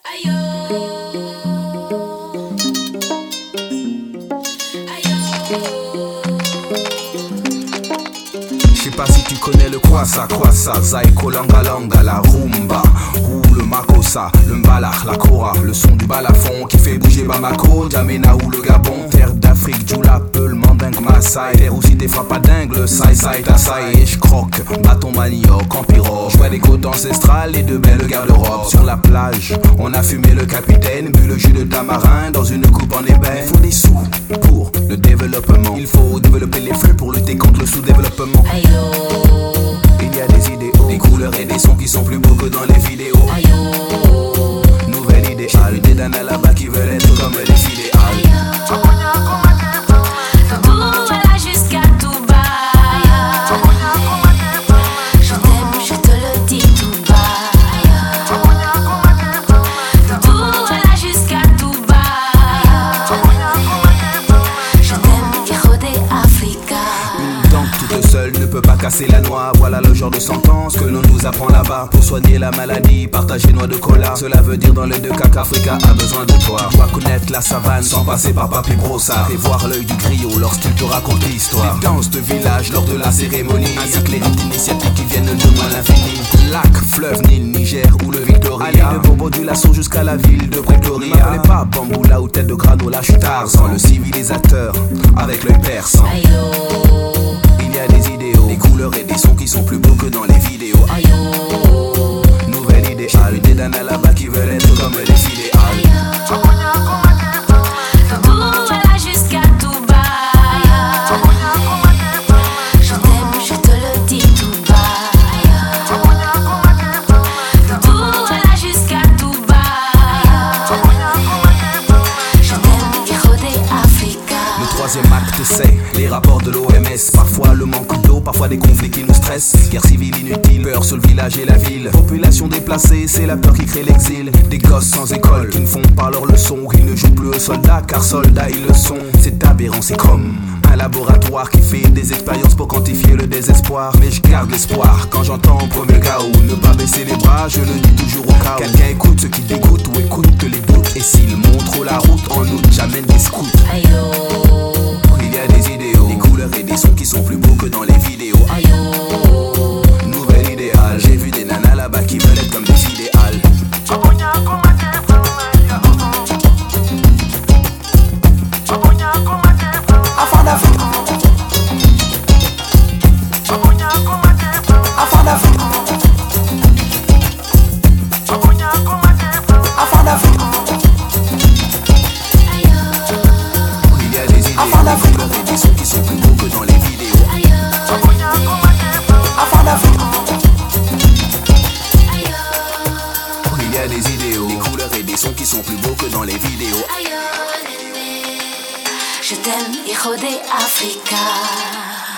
Je sais pas si tu connais le kwasa, Zaiko langa langa, la rumba, ou le makossa, le mbalach, la kora, le son du balafon qui fait bouger Bamako, Djamena ou le Gabon, terre d'Afrique, Djoula, le mandingue, Maasai, terre aussi des frappes à dingue, le sai, tassai, et je croque, bâton manioc, en pirogue, je vois des côtes ancestrales et de belles garde-robes. Sur la plage, on a fumé le capitaine, bu le jus de tamarin dans une coupe en ébène. Il faut des sous pour le développement, il faut développer les flux pour lutter contre le sous-développement. Il y a des idéaux, des couleurs et des sons qui sont plus beaux que dans les vidéos. Nouvelle idéale, des dames là-bas qui veulent être comme les idéales. Ne peut pas casser la noix, voilà le genre de sentence que l'on nous apprend là-bas. Pour soigner la maladie, partager noix de cola. Cela veut dire dans les deux cas qu'Africa a besoin de toi. Dois connaître la savane sans passer par Papi Brossard. Et voir l'œil du griot lorsqu'il te raconte l'histoire. Les danses de village lors de la cérémonie, ainsi que les rites initiatiques qui viennent de loin l'infini. Lac, fleuve, Nil, Niger ou le Victoria. Allez de Bobo du Lasso jusqu'à la ville de Pretoria. Ne m'appelez pas Bamboula ou tête de granola, je suis Tarzan, le civilisateur avec l'œil perçant. Il y a des idéaux, des couleurs et des sons qui sont plus beaux que dans les vidéos. Nouvelle idéale, des dames là-bas qui veulent être comme les idéales. Voilà jusqu'à tout bas. Je t'aime, je te le dis tout bas. Voilà jusqu'à tout bas. Je t'aime, Kérodé Africa. Le troisième acte c'est les rapports de l'OMS. Parfois le manque d'eau, parfois des conflits qui nous stressent. Guerre civile inutile, peur sur le village et la ville. Population déplacée, c'est la peur qui crée l'exil. Des gosses sans école qui ne font pas leurs leçons. Ils ne jouent plus aux soldats car soldats ils le sont. C'est aberrant, c'est comme un laboratoire qui fait des expériences pour quantifier le désespoir. Mais je garde l'espoir quand j'entends au premier chaos. Ne pas baisser les bras, je le dis toujours au cas où. Quelqu'un écoute ce qui dégoûte ou écoute les doutes. Et s'il montre la route, en août j'amène des scouts. Il y a des idéaux, des couleurs et des sons qui sont plus beaux que dans les vidéos. Nouvelle idéale, j'ai vu des nanas là-bas qui veulent être comme des idéales. Il y a des idéaux, des couleurs et des sons qui sont plus beaux que dans les vidéos. Il y a des idéaux, des couleurs et des sons qui sont plus beaux que dans les vidéos. Je t'aime, Kérodé Africa.